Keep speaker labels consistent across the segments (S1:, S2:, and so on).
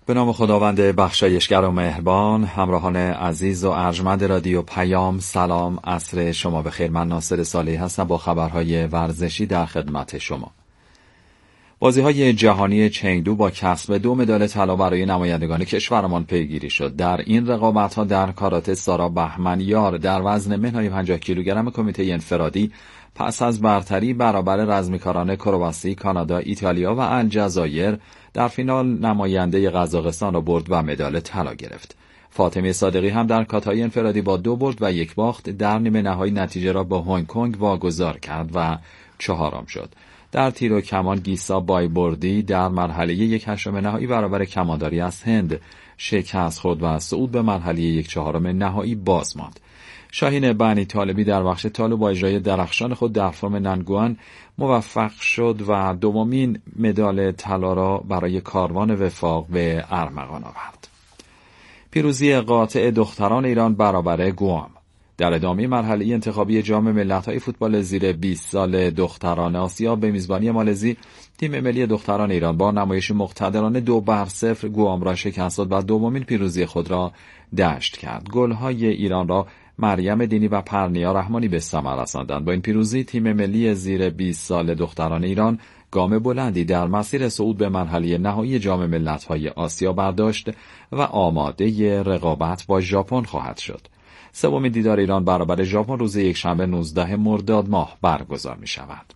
S1: به نام خداوند بخشایشگر و مهربان. همراهان عزیز و ارجمند رادیو پیام، سلام، عصر شما بخیر. من ناصر صالحی هستم با خبرهای ورزشی در خدمت شما. بازی‌های جهانی چنگدو با کسب 2 مدال طلا برای نمایندگان کشورمان پیگیری شد. در این رقابت‌ها در کاراته سارا بهمنیار در وزن منهای 50 کیلوگرم کمیته انفرادی پس از برتری برابر رزمیکاران کرواسی، کانادا، ایتالیا و الجزایر در فینال نماینده قزاقستان را برد و مدال طلا گرفت. فاطمه صادقی هم در کاتای انفرادی با 2 برد و 1 باخت در نیمه نهایی نتیجه را با هنگ کنگ واگذار کرد و 4ام شد. در تیر و کمان گیسا بایبردی در مرحله 1/8 نهایی برابر کمانداری از هند شکست خورد و صعود به مرحله 1/4 نهایی باز ماند. شاهین بنی طالبی در بخش تالو با اجرای درخشان خود در فرم ننگوان موفق شد و 2مین مدال طلا را برای کاروان وفاق به ارمغان آورد. پیروزی قاطع دختران ایران برابر گوام. در ادامه مرحله انتخابی جام ملت‌های فوتبال زیر 20 سال دختران آسیا به میزبانی مالزی، تیم ملی دختران ایران با نمایش مقتدرانه 2-0 گوام را شکست داد و 2مین پیروزی خود را دشت کرد. گل‌های ایران را مریم دینی و پرنیا رحمانی به ثمر رساندند. با این پیروزی تیم ملی زیر 20 سال دختران ایران گام بلندی در مسیر صعود به مرحله نهایی جام ملت‌های آسیا برداشت و آماده رقابت با ژاپن خواهد شد. 3مین دیدار ایران برابر ژاپن روز یکشنبه 19 مرداد ماه برگزار می شود.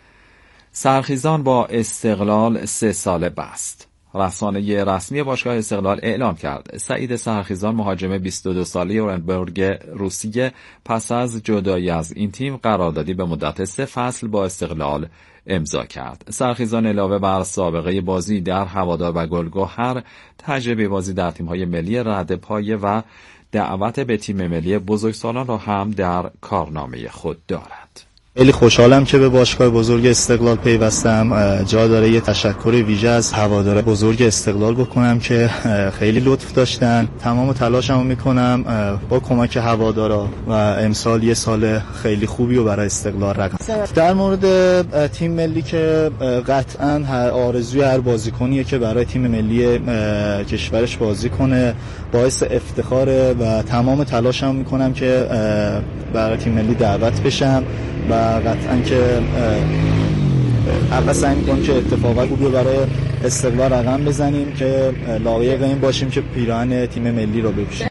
S1: سرخیزان با استقلال 3 ساله بست. رسانه رسمی باشگاه استقلال اعلام کرد سعید سرخیزان مهاجم 22 ساله اورنبرگ روسیه پس از جدایی از این تیم قراردادی به مدت 3 فصل با استقلال امضا کرد. سرخیزان علاوه بر سابقه بازی در هوادار و گلگهر، تجربه بازی در تیم‌های ملی ردپایه و دعوت به تیم ملی بزرگسالان را هم در کارنامه خود دارد.
S2: خیلی خوشحالم که به باشگاه بزرگ استقلال پیوستم. جا داره یه تشکر ویژه از هوادار بزرگ استقلال بکنم که خیلی لطف داشتن. تمام تلاشمو میکنم با کمک هوادارا و امسال یه سال خیلی خوبی رو برای استقلال رقم. در مورد تیم ملی که قطعاً آرزوی هر بازیکنیه که برای تیم ملی کشورش بازی کنه، باعث افتخاره و تمام تلاشمو میکنم که برای تیم ملی دعوت بشم و قطعاً که اول سعی می‌کنیم که اتفاقات خوبی برای استقلال رقم بزنیم که لایق این باشیم که پیراهن تیم ملی رو بپوشیم.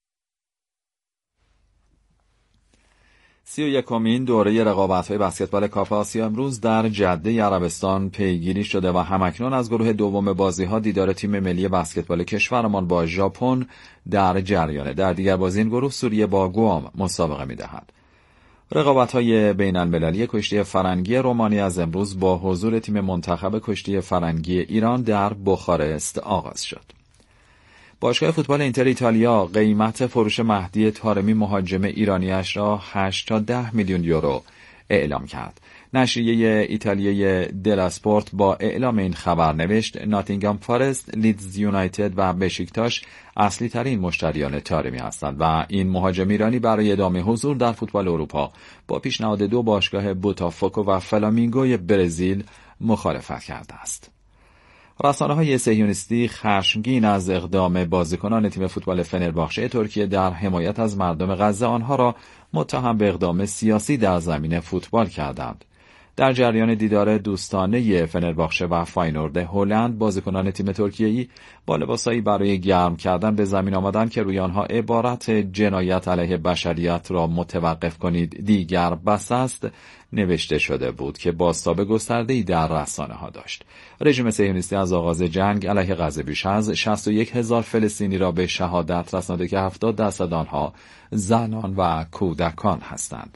S1: 31مین دوره رقابت‌های بسکتبال کاف آسیا امروز در جده عربستان پیگیری شده و همکنون از گروه دوم بازی‌ها دیدار تیم ملی بسکتبال کشورمان با ژاپن در جریانه. در دیگر بازی این گروه سوریه با گوام مسابقه می‌دهد. رقابت‌های بین‌المللی کشتی فرنگی رومانی از امروز با حضور تیم منتخب کشتی فرنگی ایران در بخارست آغاز شد. باشگاه فوتبال اینتر ایتالیا قیمت فروش مهدی طارمی مهاجم ایرانیش را 8 تا 10 میلیون یورو اعلام کرد. نشریه ایتالیایی دلاسپورت با اعلام این خبر نوشت ناتینگهام فارست، لیدز یونایتد و بشیکتاش اصلی ترین مشتریان طارمی هستند و این مهاجم ایرانی برای ادامه حضور در فوتبال اروپا با پیشنهاد 2 باشگاه بوتافوکو و فلامینگوی برزیل مخالفت کرده است. رسانه‌های صهیونیستی خشمگین از اقدام بازیکنان تیم فوتبال فنرباخچه ترکیه در حمایت از مردم غزه آنها را متهم به اقدام سیاسی در زمین فوتبال کردند. در جریان دیدار دوستانه فنرباخچه و فاینورد هلند، بازیکنان تیم ترکیه‌ای با لباسایی برای گرم کردن به زمین آمدند که روی آنها عبارت جنایت علیه بشریت را متوقف کنید دیگر بس است نوشته شده بود که بازتاب گسترده‌ای در رسانه‌ها داشت. رژیم صهیونیستی از آغاز جنگ علیه غزه بیش از 61,000 فلسطینی را به شهادت رسانده که 70% آنها زنان و کودکان هستند.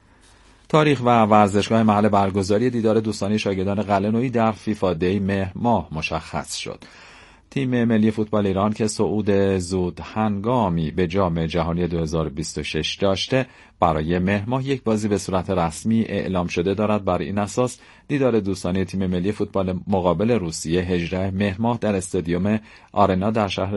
S1: تاریخ و ورزشگاه محل برگزاری دیدار دوستانه شاگردان قلعه‌نویی در فیفا دی مهر ماه مشخص شد. تیم ملی فوتبال ایران که صعود زود هنگامی به جام جهانی 2026 داشته، برای مهر ماه یک بازی به صورت رسمی اعلام شده دارد. بر این اساس دیدار دوستانه تیم ملی فوتبال مقابل روسیه 18 مهر ماه در استادیوم آرنا در شهر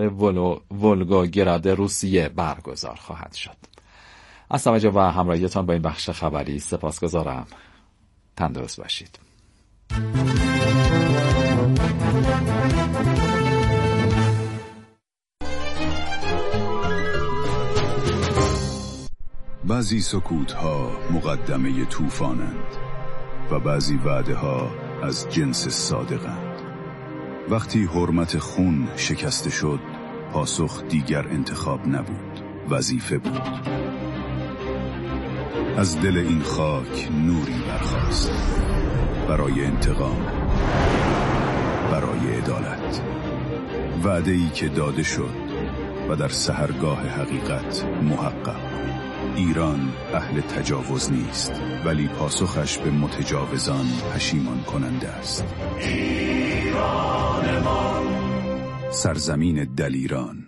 S1: ولگوگراد روسیه برگزار خواهد شد. از توجه و همراهیتان با این بخش خبری سپاسگزارم. تندرست باشید.
S3: بعضی سکوت‌ها مقدمه طوفانند و بعضی وعده‌ها از جنس صادقند. وقتی حرمت خون شکسته شد، پاسخ دیگر انتخاب نبود، وظیفه بود. از دل این خاک نوری برخاست برای انتقام، برای عدالت. وعده‌ای که داده شد و در سحرگاه حقیقت محقق. ایران اهل تجاوز نیست، ولی پاسخش به متجاوزان پشیمان کننده است. ایران ما، سرزمین دلیران.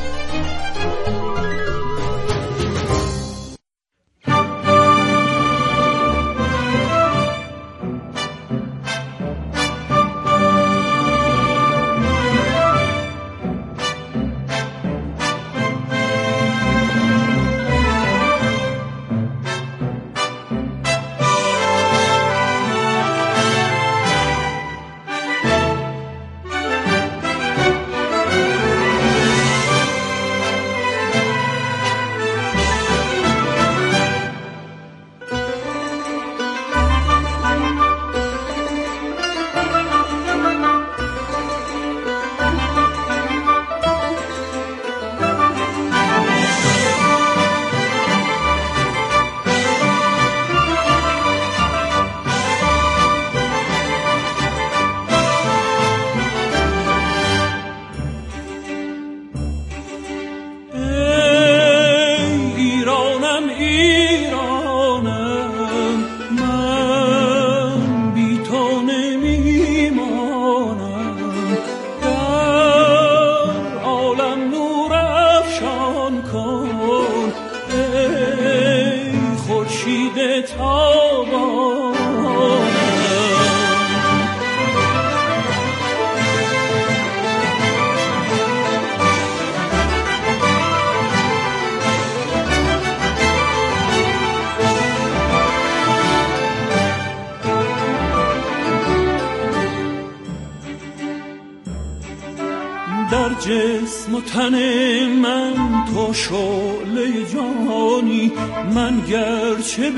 S4: در جسم و تن من تو شعله جانی، من گرچه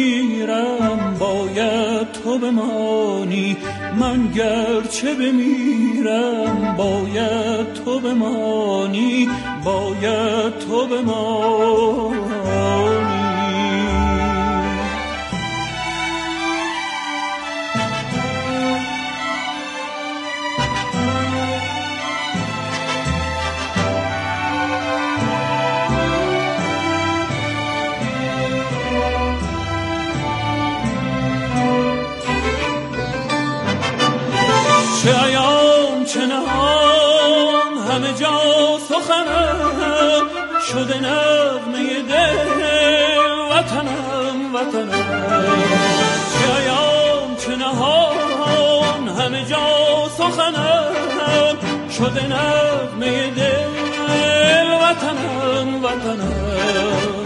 S4: بمیرم باید تو بمانی، من گرچه بمیرم باید تو بمانی، باید تو بمانی. چه ایام چه نهان همه جا سخنم، شده نغمه دل وطنم وطنم. چه ایام چه نهان همه جا سخنم، شده نغمه دل وطنم وطنم.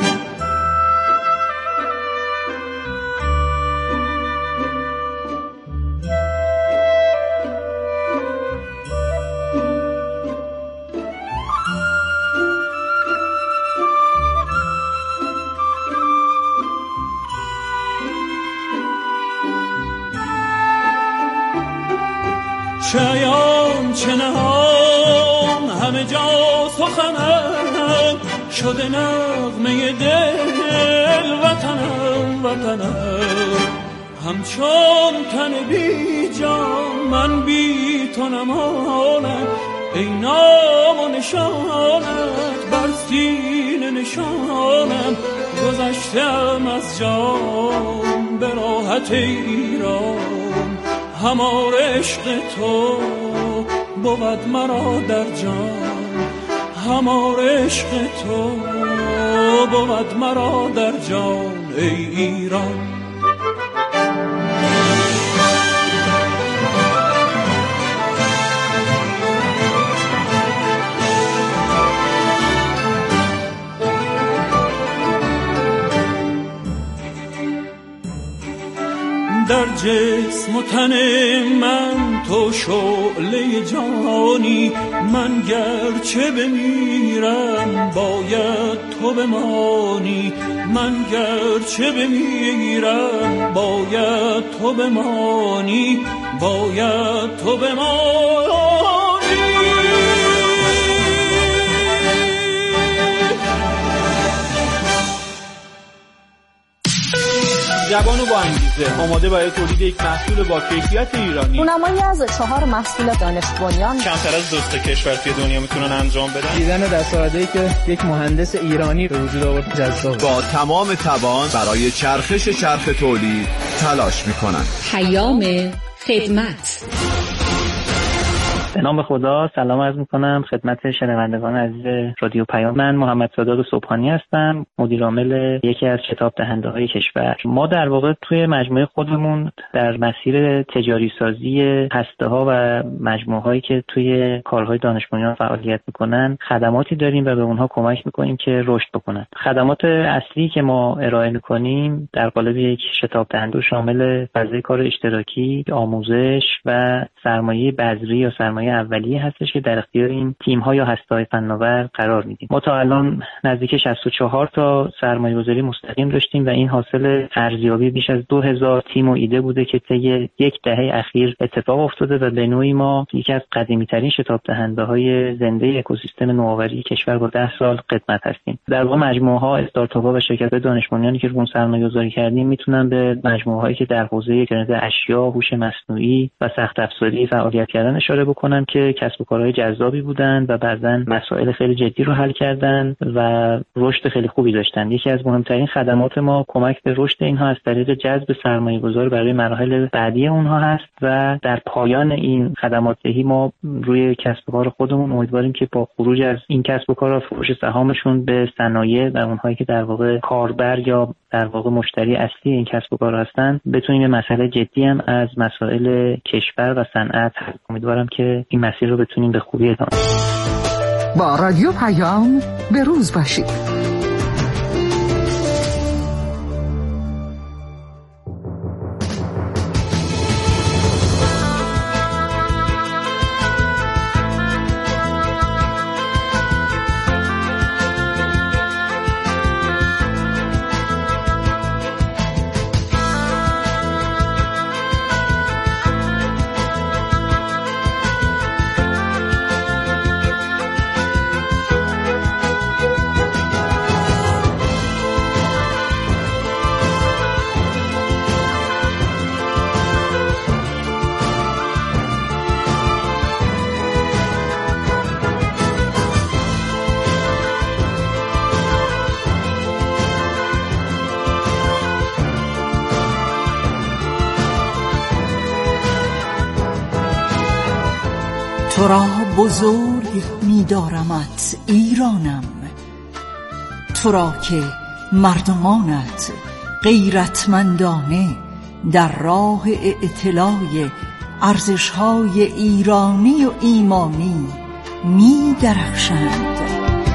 S4: چه ایام چه نهان همه جا سخنم، شده نغمه دل وطنم وطنم. همچون تن بی جان من بی تو نمانم، ای نام و نشانت بر سینه نشانم. گذشتم از جان به راحت ایران، همار عشق تو بود مرا در جان، همار عشق تو بود مرا در جان ای ایران. در جسم و تن من تو شعله جانی، من گرچه بمیرم باید تو بمانی، من گرچه بمیرم باید تو بمانی، باید تو بمانی.
S5: جوان و با انگیزه، آماده برای تولید یک محصول با کیفیت ایرانی.
S6: اونمایی از 4 محصول دانش بنیان
S5: کمتر از 2 کشور توی دنیا میتونن انجام بدن.
S7: دیدن دستاوردهایی که یک مهندس ایرانی به وجود آورد جذاب.
S8: با تمام توان برای چرخش چرخ تولید تلاش میکنن.
S9: پیام خدمت.
S10: به نام خدا سلام عرض میکنم خدمت شنوندگان عزیز رادیو پیام. من محمد صادق صبحانی هستم، مدیر عامل یکی از شتاب دهنده های کشور. ما در واقع توی مجموعه خودمون در مسیر تجاری سازی هسته ها و مجموعه هایی که توی کارهای دانش بنیان فعالیت میکنن خدماتی داریم و به اونها کمک میکنیم که رشد بکنن. خدمات اصلی که ما ارائه میکنیم در قالب یک شتاب دهنده شامل فضای کار اشتراکی، آموزش و سرمایه بذری یا سرمایه اولیه هستش که در اختیار این تیم‌ها یا هسته‌های فناور قرار میدیم. ما تا الان نزدیک 64 تا سرمایه‌گذاری مستقیم داشتیم و این حاصل ارزیابی بیش از 2000 تیم و ایده بوده که طی یک دهه اخیر اتفاق افتاده و به نوعی ما یکی از قدیمی‌ترین شتاب دهنده‌های زنده اکوسیستم نوآوری کشور با 10 سال خدمت هستیم. در واقع مجموعه‌ها، استارتاپ‌ها و شرکت‌های دانش بنیانی که روی سرمایه‌گذاری کردیم میتونن به مجموعه‌هایی که در حوزه اینترنت اشیا، هوش مصنوعی و سخت افزاری فعالیت کردن اشاره بکنم که کسب و کارهای جذابی بودن و بعضا مسائل خیلی جدی رو حل کردن و رشد خیلی خوبی داشتن. یکی از مهمترین خدمات ما کمک به رشد اینها از طریق جذب سرمایه‌گذار برای مراحل بعدی اونها هست و در پایان این خدمات دهی ما روی کسب و کار خودمون امیدواریم که با خروج از این کسب و کار و فروش سهامشون به صنایع و اونهایی که در واقع کاربر یا در واقع مشتری اصلی این کسب و کار هستن بتونیم مسئله جدی هم از مسائل کشور و صنعت. امیدوارم که این مسیر رو بتونیم به خوبی ادامه بدیم.
S9: با رادیو پیام به روز باشید.
S11: تو را بزرگ می‌دارمت ایرانم، تو را که مردمانت غیرتمندانه در راه اطلاع ارزش‌های ایرانی و ایمانی می‌درخشند.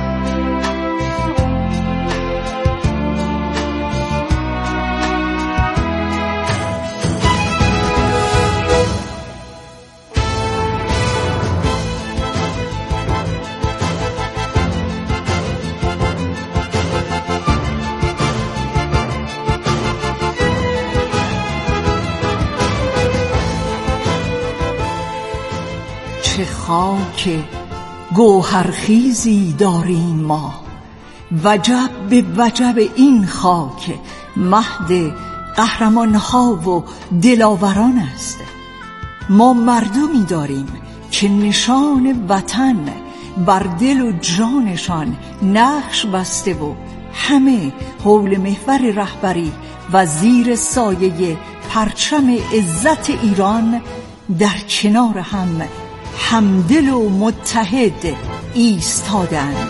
S11: چه خاک گوهرخیزی داریم ما، وجب به وجب این خاک مهد قهرمانها و دلاوران است. ما مردمی داریم که نشان وطن بر دل و جانشان نقش بسته و همه حول محور رهبری و زیر سایه پرچم عزت ایران در کنار هم همدل و متحد ایستادند.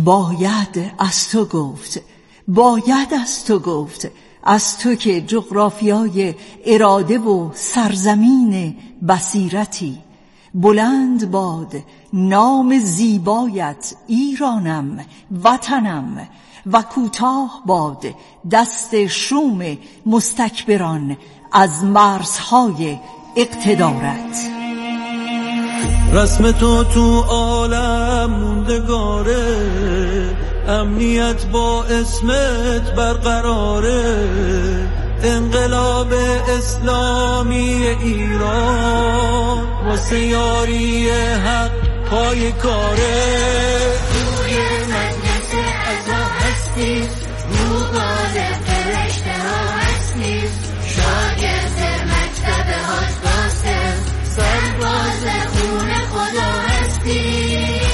S11: باید از تو گفت، باید از تو گفت، از تو که جغرافیای اراده و سرزمین بصیرتی. بلند باد نام زیبایت ایرانم وطنم، و کوتاه باد دست شوم مستکبران از مرزهای اقتدارت.
S4: رسم تو عالم موندگاره، امنیت با اسمت برقراره. انقلاب اسلامی ایران واسه یاری حق پای کاره.
S12: روی مجلس عزا هستی، رو غالب فرشته ها هستی. شاگرد مکتب حاج قاسم، سرباز خون خدا هستی.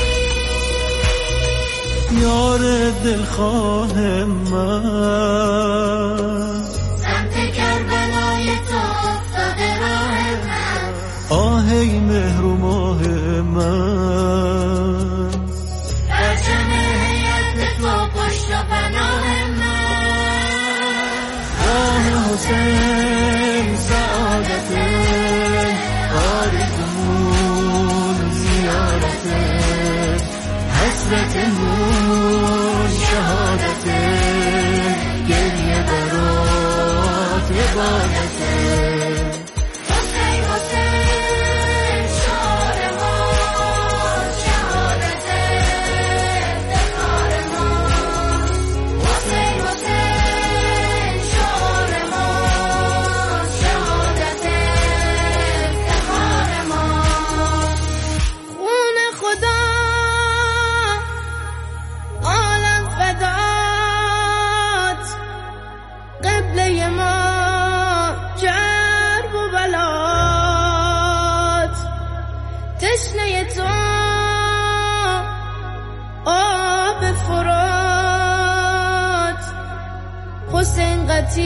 S4: یار دلخواه من،
S12: سمت کربلای تو افتاده راه من.
S4: آهی مهر و ماه من،
S12: پرچم هیئت تو پشت و پناه من.
S4: آه حسین سعادته، آرزومون زیارته. حسرتمون شهادته، گریه برات عبادته.
S12: حسین حسین شعار ما، شهادته افتخار ما. حسین حسین شعار ما، شهادته افتخار ما. خون خدا عالم فدات، قبله ما جرب و بلات. تشنه تو آب فرات، حسین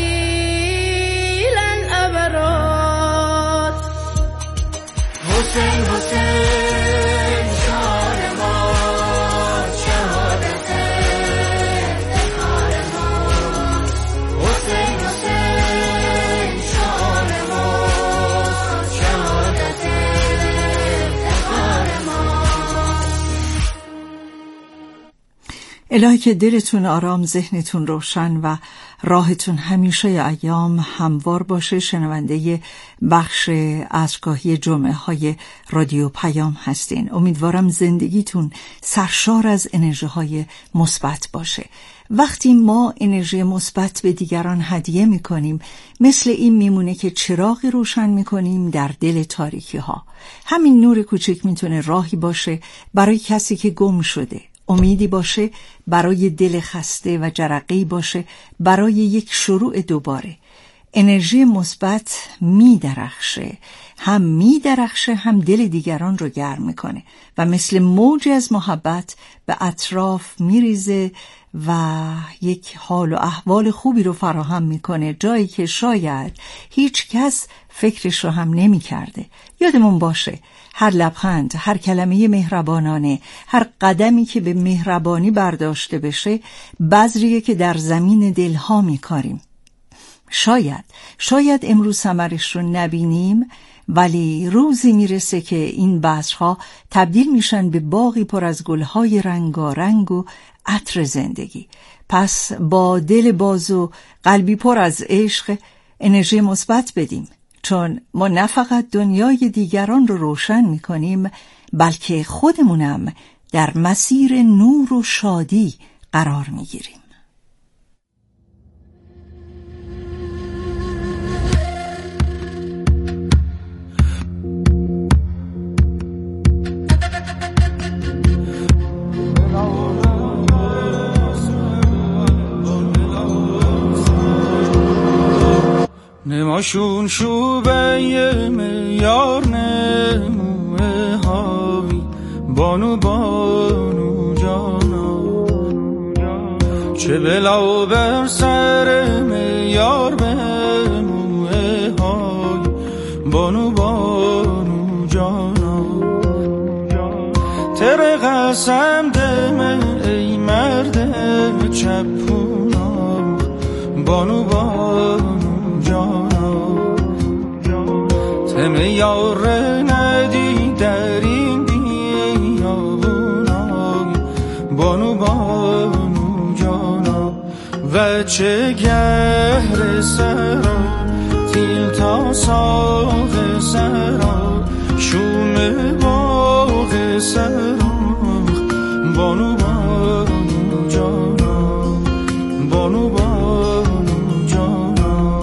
S12: قتیل العبرات.
S4: حسین حسین شعار ما، شهادت افتخار ما. حسین حسین شعار ما، شهادت افتخار ما.
S11: الهی که دلتون آرام، ذهنتون روشن و راهتون همیشه ایام هموار باشه. شنونده بخش عصرگاهی جمعه های رادیو پیام هستین. امیدوارم زندگیتون سرشار از انرژی های مثبت باشه. وقتی ما انرژی مثبت به دیگران هدیه میکنیم، مثل این میمونه که چراغی روشن میکنیم در دل تاریکی ها. همین نور کوچک میتونه راهی باشه برای کسی که گم شده، امیدی باشه برای دل خسته و جرقه‌ای باشه برای یک شروع دوباره. انرژی مثبت میدرخشه، هم دل دیگران رو گرم میکنه و مثل موج از محبت به اطراف میریزه و یک حال و احوال خوبی رو فراهم میکنه، جایی که شاید هیچ کس فکرش رو هم نمی کرده. یادمون باشه هر لبخند، هر کلمه مهربانانه، هر قدمی که به مهربانی برداشته بشه بذریه که در زمین دلها میکاریم. شاید امروز ثمرش رو نبینیم، ولی روزی میرسه که این بذرها تبدیل میشن به باغی پر از گلهای رنگارنگ و عطر زندگی. پس با دل باز و قلبی پر از عشق انرژی مثبت بدیم، چون ما نه فقط دنیای دیگران رو روشن میکنیم، بلکه خودمونم در مسیر نور و شادی قرار میگیریم.
S4: نماشون شوبه میار نموه هاوی بانو جانا، چه بلا بر سر میار به موه های بانو جانا. تر قسم دم ای من پوناخ بانو بانو جانا تم یار ندی در این بیابونای بانو بانو جانا و چه گهر سرا تیل تا ساق سرا شوم باغ سراخ بانو بانو جانا بانو بانو جانا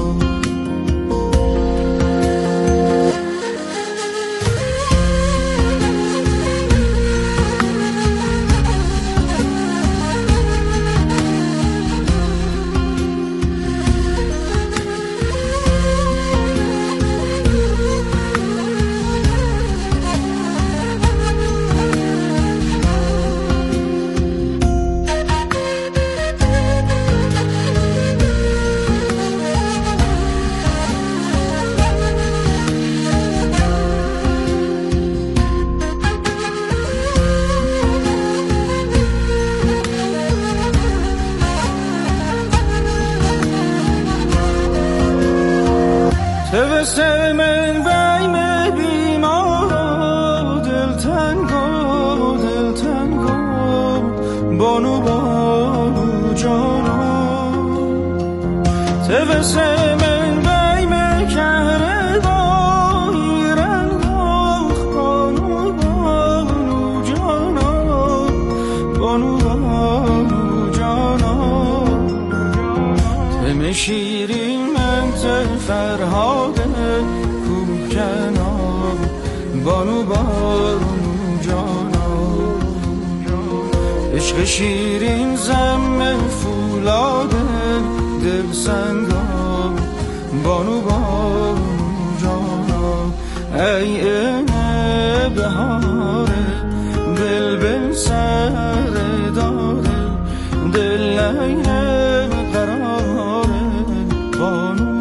S4: توسه من بیم بیمار دل تنگو بانو بانو جانا توسه من بیم کهره بایرن بانو بانو جانا بانو بانو جانا تم شیرین من فرهاد کوه کنار بانو بانو جانا عشق شیرین زم فولاد دل سنگار بانو بانو جانا ای بهاره بلبل سر داره دل لیل قراره بانو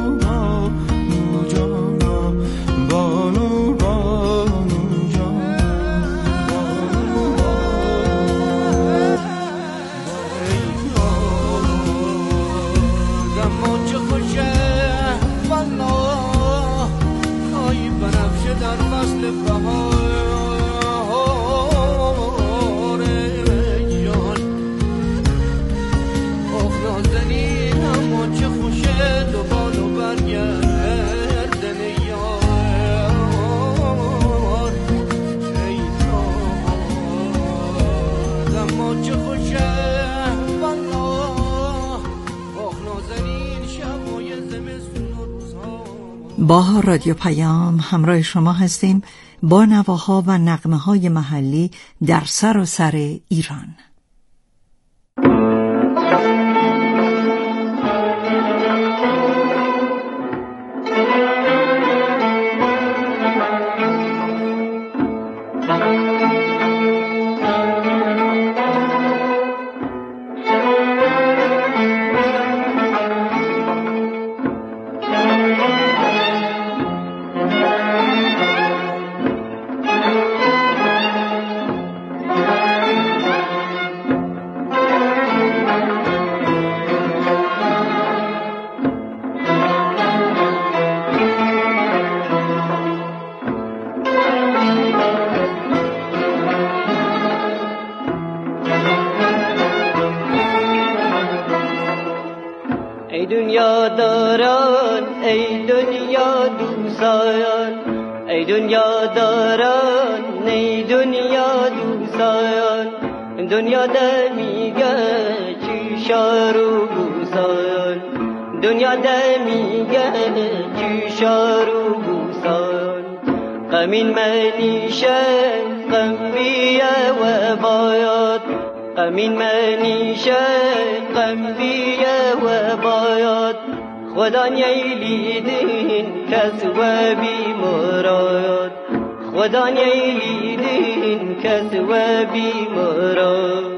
S11: با رادیو پیام همراه شما هستیم با نواها و نغمه‌های محلی در سراسر ایران.
S13: ای دنیا داران ای دنیا دوستان ای دنیا داران ای دنیا دوستان دنیا دمیگه چی شارو بوسان دنیا دمیگه چی شارو بوسان غمین منیشه غم بیه و باید غمین منیشه غم بیه و باید خدا نیلیدین کس و بی مراد خدا نیلیدین کس و بی مراد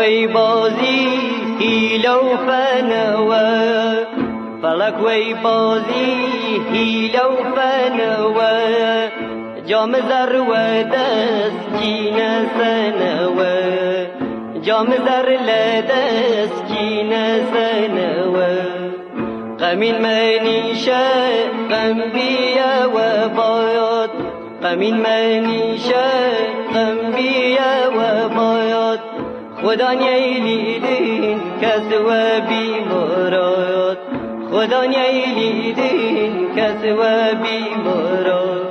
S13: وی بازی هیله و فنوه فلک وی بازی هیله و فنوه جام زر و دست جین سنوه جام زر لدست جین سنوه غمین منیشه غم بیه و باید غمین منیشه غم بیه و باید خدا نیلیدین کس و بیمارات خدا نیلیدین کس و بیمارات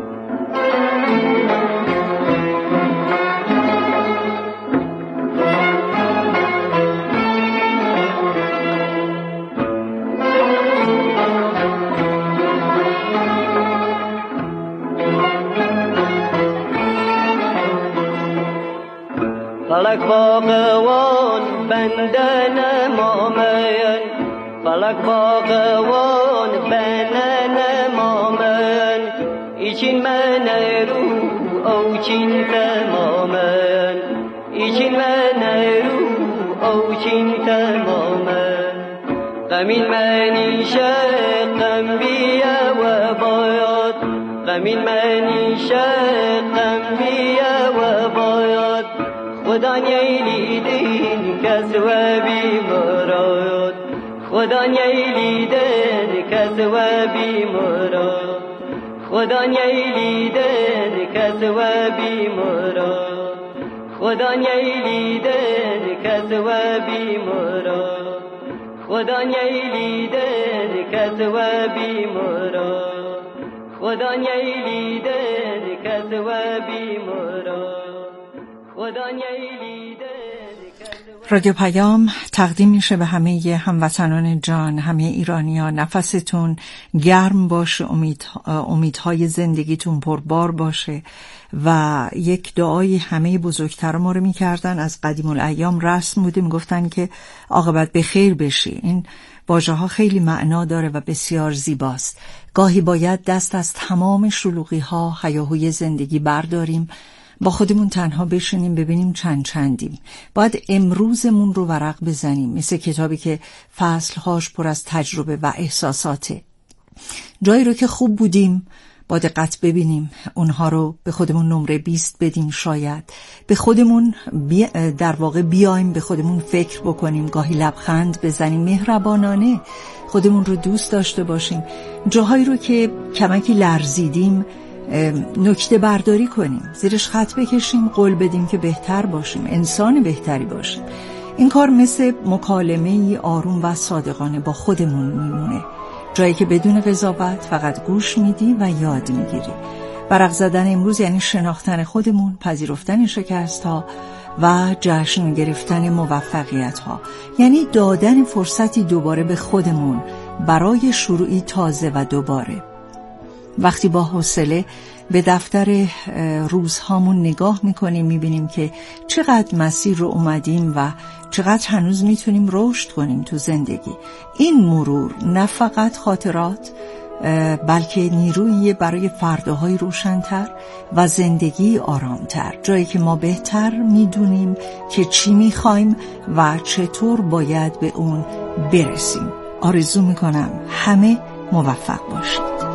S13: فلک باقوان بندن مامن فلک باقوان بندن مامن ایچین من رو او چین تمامن ایچین من رو او چین تمامن غمین منیشه غم بیه و باید غمین منیشه غم بیه و باید خدا نیلیدین کس و بیمارات خدا نیلیدین کس و بیمارات خدا نیلیدین کس و بیمارات خدا نیلیدین کس و بیمارات خدا نیلیدین کس و بیمارات خدا نیلیدین کس و بیمارات
S11: رادیو پیام تقدیم میشه به همه هموطنان جان، همه ایرانیان. نفستون گرم باشه، امیدهای زندگیتون پربار باشه و یک دعای همه بزرگترا ما رو میکردن. از قدیم الایام رسم بوده، میگفتن که عاقبت به خیر بشی. این واژه ها خیلی معنا داره و بسیار زیباست. گاهی باید دست از تمام شلوغی ها، هیاهوی زندگی برداریم، با خودمون تنها بشینیم، ببینیم چندیم. باید امروزمون رو ورق بزنیم، مثل کتابی که فصلهاش پر از تجربه و احساساته. جایی رو که خوب بودیم با دقت ببینیم، اونها رو به خودمون نمره 20 بدیم، شاید به خودمون در واقع بیایم، به خودمون فکر بکنیم، گاهی لبخند بزنیم، مهربانانه خودمون رو دوست داشته باشیم. جاهایی رو که کمکی لرزیدیم نکته برداری کنیم، زیرش خط بکشیم، قول بدیم که بهتر باشیم، انسان بهتری باشیم. این کار مثل مکالمه‌ای آروم و صادقانه با خودمون میمونه، جایی که بدون قضاوت فقط گوش میدی و یاد میگیری. ورق زدن امروز یعنی شناختن خودمون، پذیرفتن شکست‌ها و جشن گرفتن موفقیت‌ها، یعنی دادن فرصتی دوباره به خودمون برای شروعی تازه و دوباره. وقتی با حوصله به دفتر روزهامون نگاه میکنیم، میبینیم که چقدر مسیر رو اومدیم و چقدر هنوز میتونیم رشد کنیم تو زندگی. این مرور نه فقط خاطرات، بلکه نیرویی برای فرداهای روشن‌تر و زندگی آرامتر، جایی که ما بهتر میدونیم که چی میخوایم و چطور باید به اون برسیم. آرزو میکنم همه موفق باشید.